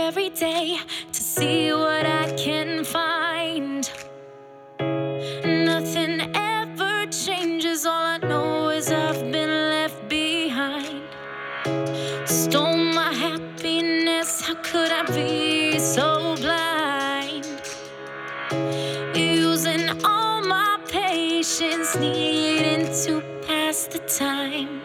every day to see what I can find. Nothing ever changes, all I know is I've been left behind. Stole my happiness, how could I be so blind? Using all my patience, needing to pass the time.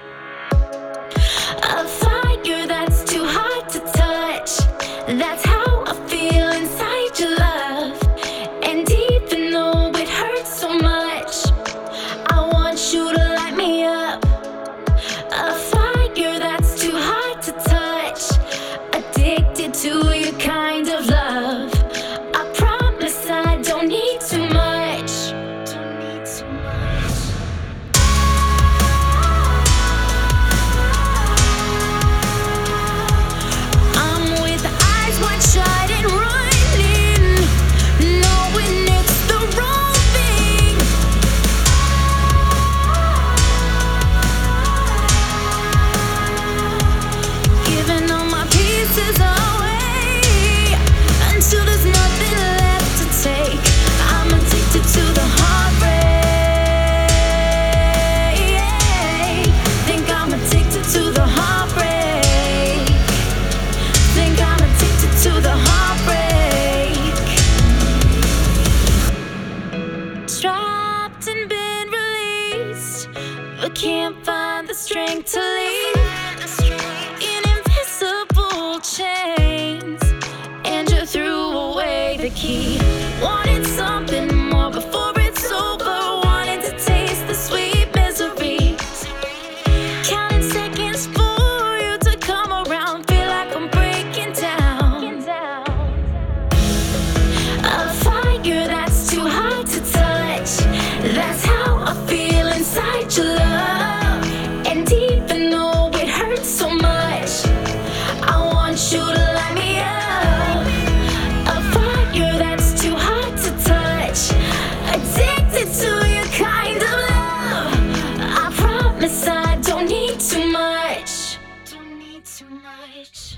A fire that's too hard to touch, that's how I feel inside your love. And even though it hurts so much, I want you to light me up. A fire that's too hard to touch, addicted to your kind of love. I promise I don't need too much. Don't need too much. I'm with eyes wide shut and running, knowing it's the wrong thing. Giving all my pieces away until there's nothing left to take. I'm addicted to the heartbreak. Think I'm addicted to the heartbreak. Think I'm addicted to the heartbreak. Trapped and been released, but can't find the strength to leave. In invisible chains, and you threw away the key. Wanted something more before it's over. Wanted to taste the sweet misery. Counting seconds for you to come around. Feel like I'm breaking down. A fire that's too hard to touch, that's how I feel inside your love. And even though it hurts so much, I want you to light me up. A fire that's too hard to touch, addicted to your kind of love. I promise I don't need too much. Don't need too much.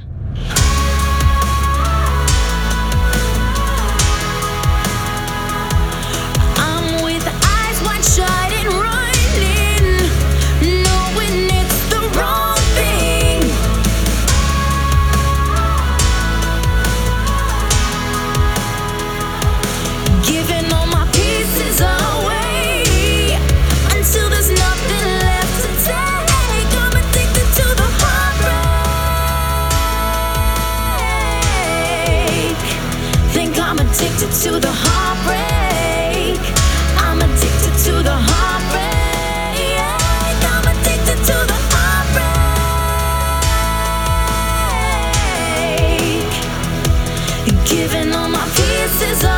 I'm with eyes wide shut and running, knowing it's the wrong thing. Giving all my pieces away until there's nothing left to take. I'm addicted to the heartbreak. Think I'm addicted to the heartbreak. I'm addicted to the heartbreak. I'm addicted to the heartbreak. Giving all my pieces